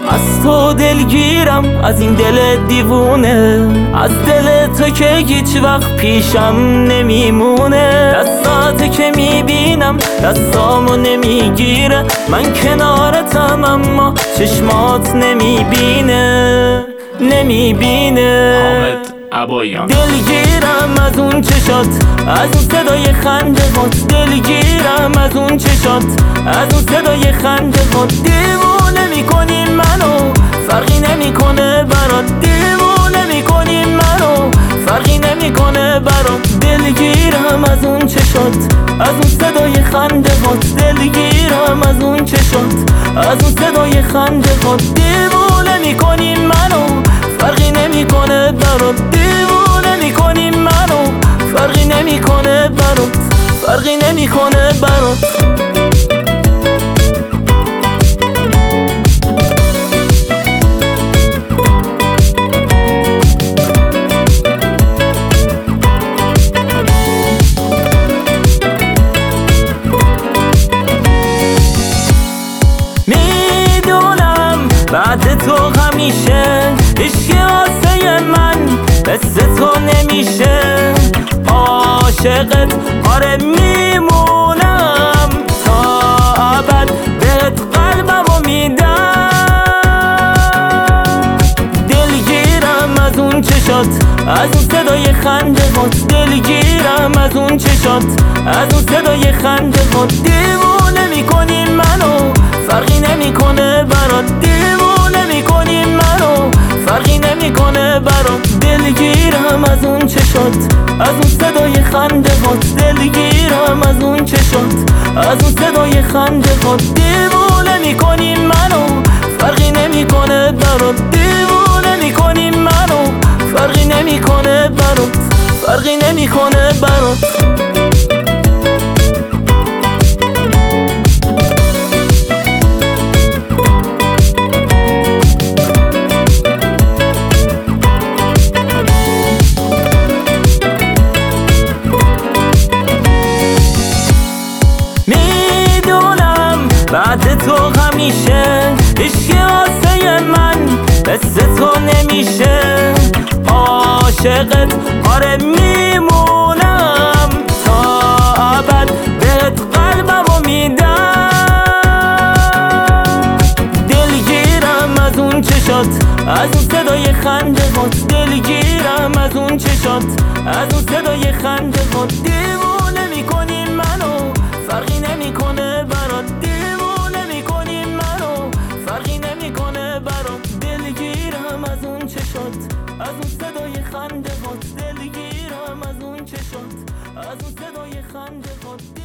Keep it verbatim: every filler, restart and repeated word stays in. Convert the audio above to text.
از تو دلگیرم، از این دل دیوونه، از دل تو که هیچ وقت پیشم نمیمونه. دستات که میبینم دستامو نمیگیره، من کنارتم اما چشمات نمیبینه نمیبینه. حامد عبایان. دلگیرم از اون چشات، از اون صدای خنده هات، دلگیرم از اون چشات، از اون صدای خنده هات. دیوونه میکنی منو، فرقی نمیکنه برات، دیوونه میکنی منو، فرقی نمیکنه برات. دلگیرم از اون چشات، از اون صدای خنده هات، دلگیرم از اون چشات، از اون صدای خنده هات. دیوونه میکنی منو، فرقی نمیکنه برات، دیوونه میکنی منو، فرقی نمیکنه برات، فرقی نمیکنه برات. بعد تو همیشه عشق آسه من مثل تو نمیشه. عاشقت آره میمونم تا ابد، بهت قلبمو میدم. دلگیرم از اون چشات، از اون صدای خنده هات، دلگیرم از اون چشات، از اون صدای خنده هات. دیوونه میکنی منو، فرقی نمیکنه برات، دیوونه میکنی منو، فرقی نمیکنه برات. دلگیرم از اون چشات، از اون صدای خنده هات، دلگیرم از اون چشات، از اون صدای خنده هات. دیوونه میکنی منو، فرقی نمیکنه برات، دیوونه میکنی منو، فرقی نمیکنه برات، فرقی نمیکنه برات. بعد تو همیشه عشق آسه من مثل تو نمیشه. عاشقت آره میمونم تا ابد، بهت قلبمو میدم. دلگیرم از اون چشات، از اون صدای خنده هات، دلگیرم از اون چشات، از اون صدای خنده هات. دیوونه میکنی منو، فرقی نمیکنه برات، دیوونه میکنی منو، فرقی نمیکنه برات. دلگیرم از اون چشات، از اون صدای خنده هات، دلگیرم از اون چشات، از اون صدای خنده هات.